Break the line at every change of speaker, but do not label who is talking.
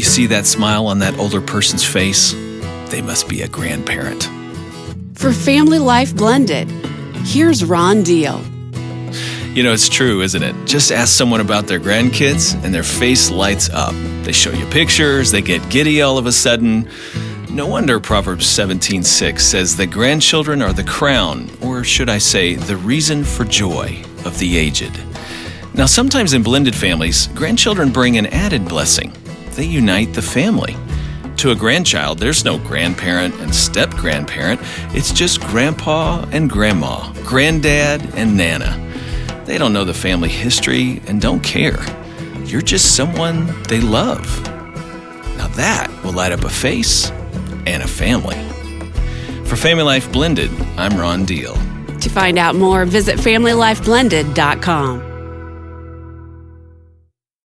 see that smile on that older person's face? They must be a grandparent.
For Family Life Blended, here's Ron Deal.
You know, it's true, isn't it? Just ask someone about their grandkids and their face lights up. They show you pictures, they get giddy all of a sudden. No wonder Proverbs 17:6 says that grandchildren are the crown, or should I say, the reason for joy of the aged. Now, sometimes in blended families, grandchildren bring an added blessing. They unite the family. To a grandchild, there's no grandparent and step-grandparent. It's just grandpa and grandma, granddad and nana. They don't know the family history and don't care. You're just someone they love. Now that will light up a face and a family. For Family Life Blended, I'm Ron Deal.
To find out more, visit FamilyLifeBlended.com.